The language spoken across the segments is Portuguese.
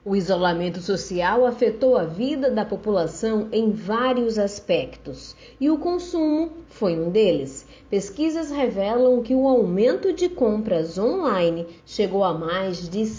O isolamento social afetou a vida da população em vários aspectos e o consumo foi um deles. Pesquisas revelam que o aumento de compras online chegou a mais de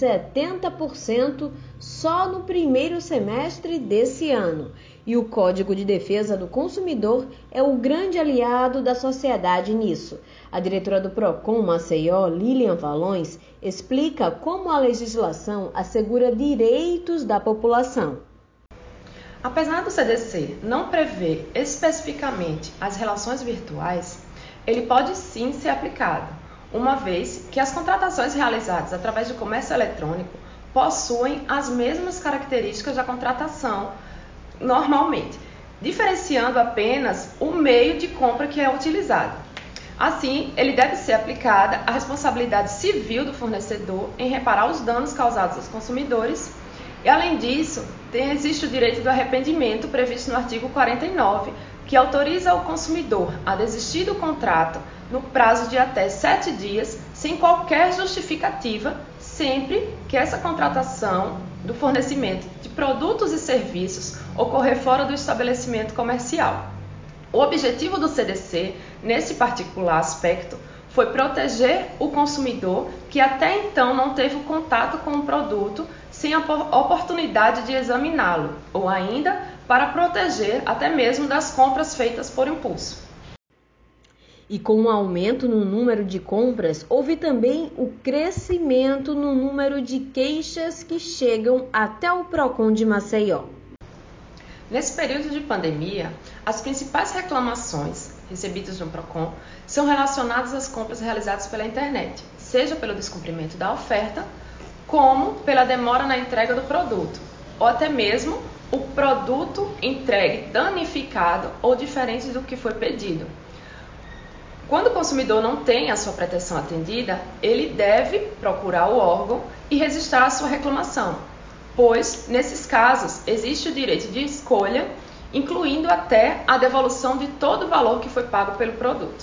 70% só no primeiro semestre desse ano. E o Código de Defesa do Consumidor é o grande aliado da sociedade nisso. A diretora do Procon Maceió, Lilian Valões, explica como a legislação assegura direitos da população. Apesar do CDC não prever especificamente as relações virtuais, ele pode sim ser aplicado, uma vez que as contratações realizadas através do comércio eletrônico possuem as mesmas características da contratação normalmente, diferenciando apenas o meio de compra que é utilizado. Assim, ele deve ser aplicada a responsabilidade civil do fornecedor em reparar os danos causados aos consumidores. E, além disso, existe o direito do arrependimento previsto no artigo 49, que autoriza o consumidor a desistir do contrato no prazo de até 7 dias, sem qualquer justificativa, sempre que essa contratação do fornecimento de produtos e serviços ocorrer fora do estabelecimento comercial. O objetivo do CDC, nesse particular aspecto, foi proteger o consumidor que até então não teve o contato com o produto sem a oportunidade de examiná-lo, ou ainda para proteger até mesmo das compras feitas por impulso. E com o aumento no número de compras, houve também o crescimento no número de queixas que chegam até o Procon de Maceió. Nesse período de pandemia, as principais reclamações recebidas no Procon são relacionadas às compras realizadas pela internet, seja pelo descumprimento da oferta, como pela demora na entrega do produto, ou até mesmo o produto entregue danificado ou diferente do que foi pedido. Quando o consumidor não tem a sua pretensão atendida, ele deve procurar o órgão e registrar a sua reclamação, pois, nesses casos, existe o direito de escolha, incluindo até a devolução de todo o valor que foi pago pelo produto.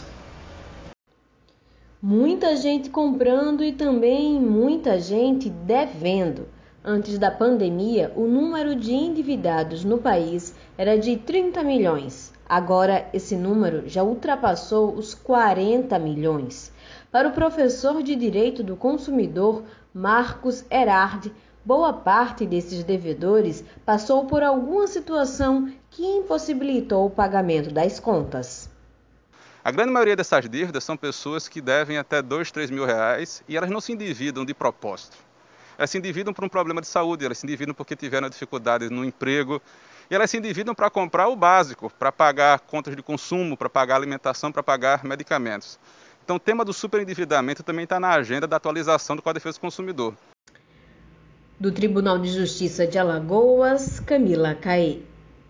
Muita gente comprando e também muita gente devendo. Antes da pandemia, o número de endividados no país era de 30 milhões. Agora, esse número já ultrapassou os 40 milhões. Para o professor de Direito do Consumidor, Marcos Erardi, boa parte desses devedores passou por alguma situação que impossibilitou o pagamento das contas. A grande maioria dessas dívidas são pessoas que devem até 2, 3 mil reais e elas não se endividam de propósito. Elas se endividam por um problema de saúde, elas se endividam porque tiveram dificuldades no emprego e elas se endividam para comprar o básico, para pagar contas de consumo, para pagar alimentação, para pagar medicamentos. Então o tema do superendividamento também está na agenda da atualização do Código de Defesa do Consumidor. Do Tribunal de Justiça de Alagoas, Camila Caê.